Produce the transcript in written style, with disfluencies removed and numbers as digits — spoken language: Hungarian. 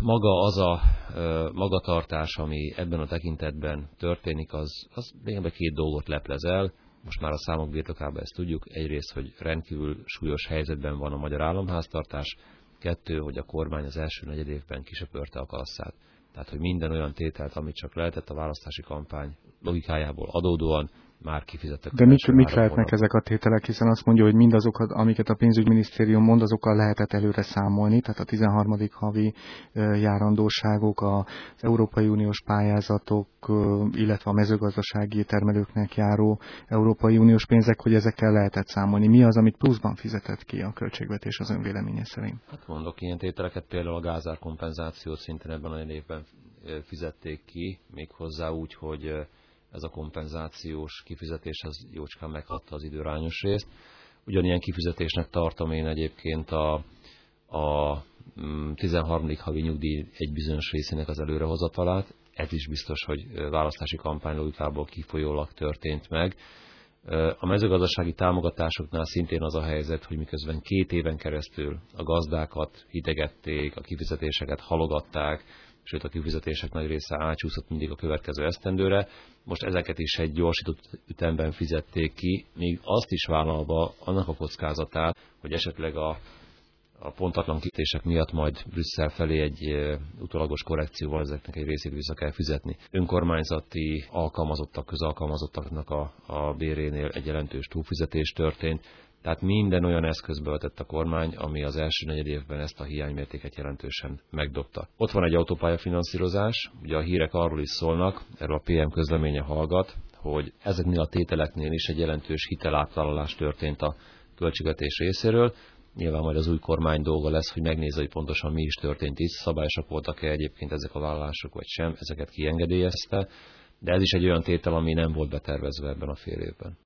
maga az a magatartás, ami ebben a tekintetben történik, az lényegében két dolgot leplez el. Most már a számok birtokában ezt tudjuk. Egyrészt, hogy rendkívül súlyos helyzetben van a magyar államháztartás. Kettő, hogy a kormány az első negyedévben kisöpörte a kasszát. Tehát, hogy minden olyan tételt, amit csak lehetett a választási kampány logikájából adódóan, már kifizettek. De mik lehetnek ezek a tételek, hiszen azt mondja, hogy mindazokat, amiket a pénzügyminisztérium mond, azokkal lehetett előre számolni, tehát a 13. havi járandóságok, az Európai Uniós pályázatok, illetve a mezőgazdasági termelőknek járó Európai Uniós pénzek, hogy ezekkel lehetett számolni. Mi az, amit pluszban fizetett ki a költségvetés az ön véleménye szerint? Hát mondok ilyen tételeket, például a gázárkompenzációt szintén ebben a évben fizették ki, méghozzá úgy, hogy ez a kompenzációs kifizetés az jócskán meghatta az időrányos részt. Ugyanilyen kifizetésnek tartom én egyébként a 13. havi nyugdíj egy bizonyos részének az előrehozatalát. Ez is biztos, hogy választási kampány logikából kifolyólag történt meg. A mezőgazdasági támogatásoknál szintén az a helyzet, hogy miközben 2 éven keresztül a gazdákat hidegették, a kifizetéseket halogatták, sőt a kifizetések nagy része átsúszott mindig a következő esztendőre. Most ezeket is egy gyorsított ütemben fizették ki, még azt is vállalva annak a kockázatát, hogy esetleg a pontatlan kifizetések miatt majd Brüsszel felé egy utólagos korrekcióval ezeknek egy részét vissza kell fizetni. Önkormányzati alkalmazottak, közalkalmazottaknak a bérénél egy jelentős túlfizetés történt. Tehát minden olyan eszközbe vetett a kormány, ami az első negyedévben ezt a hiánymértéket jelentősen megdobta. Ott van egy autópályafinanszírozás, ugye a hírek arról is szólnak, erről a PM közleménye hallgat, hogy ezeknél a tételeknél is egy jelentős hitelátvállalás történt a költségvetés részéről. Nyilván majd az új kormány dolga lesz, hogy megnézze, hogy pontosan mi is történt itt, szabályosak voltak-e egyébként ezek a vállalások vagy sem, ezeket kiengedélyezte, de ez is egy olyan tétel, ami nem volt betervezve ebben a fél évben.